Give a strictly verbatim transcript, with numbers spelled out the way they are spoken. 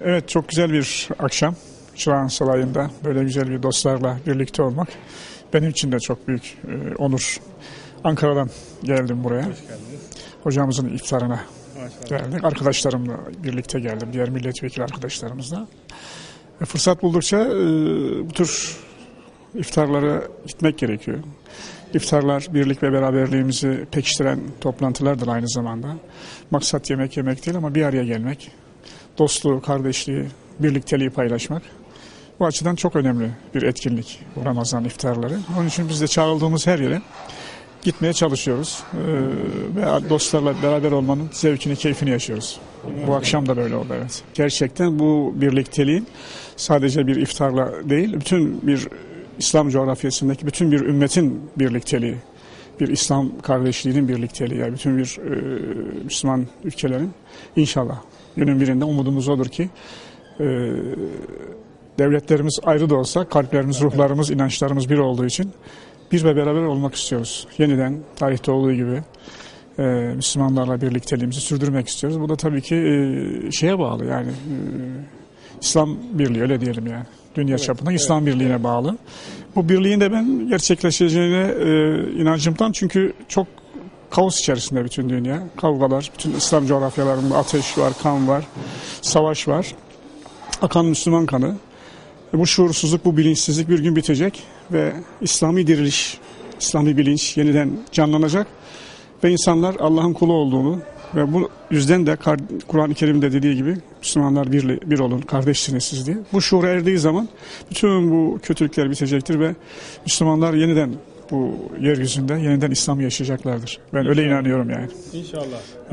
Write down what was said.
Evet, çok güzel bir akşam. Çırağan Sarayı'nda böyle güzel bir dostlarla birlikte olmak benim için de çok büyük e, onur. Ankara'dan geldim buraya. Hoş geldiniz. Hocamızın iftarına Maşallah. geldik. Arkadaşlarımla birlikte geldim. Diğer milletvekili arkadaşlarımızla. E, fırsat buldukça e, bu tür iftarlara gitmek gerekiyor. İftarlar birlik ve beraberliğimizi pekiştiren toplantılardır aynı zamanda. Maksat yemek yemek değil ama bir araya gelmek. Dostluğu, kardeşliği, birlikteliği paylaşmak. Bu açıdan çok önemli bir etkinlik bu Ramazan iftarları. Onun için biz de çağrıldığımız her yere gitmeye çalışıyoruz. Ee, ve dostlarla beraber olmanın zevkini, keyfini yaşıyoruz. Bu akşam da böyle oldu, evet. Gerçekten bu birlikteliğin sadece bir iftarla değil, bütün bir İslam coğrafyasındaki bütün bir ümmetin birlikteliği, bir İslam kardeşliğinin birlikteliği, yani bütün bir e, Müslüman ülkelerin inşallah günün birinde umudumuz odur ki e, devletlerimiz ayrı da olsa kalplerimiz, ruhlarımız, inançlarımız bir olduğu için bir ve beraber olmak istiyoruz. Yeniden tarihte olduğu gibi e, Müslümanlarla birlikteliğimizi sürdürmek istiyoruz. Bu da tabii ki e, şeye bağlı, yani e, İslam birliği, öyle diyelim yani. Dünya evet, çapında evet, İslam birliğine evet. bağlı. Bu birliğin de ben gerçekleşeceğine e, inancımdan, çünkü çok kaos içerisinde bütün dünya. Kavgalar, bütün İslam coğrafyalarında ateş var, kan var, savaş var. Akan Müslüman kanı. Bu şuursuzluk, bu bilinçsizlik bir gün bitecek ve İslami diriliş, İslami bilinç yeniden canlanacak ve insanlar Allah'ın kulu olduğunu ve bu yüzden de Kur'an-ı Kerim'de dediği gibi Müslümanlar bir, bir olun, kardeşsiniz siz diye. Bu şuura erdiği zaman bütün bu kötülükler bitecektir ve Müslümanlar yeniden bu yeryüzünde yeniden İslam'ı yaşayacaklardır. Ben öyle inanıyorum yani. İnşallah.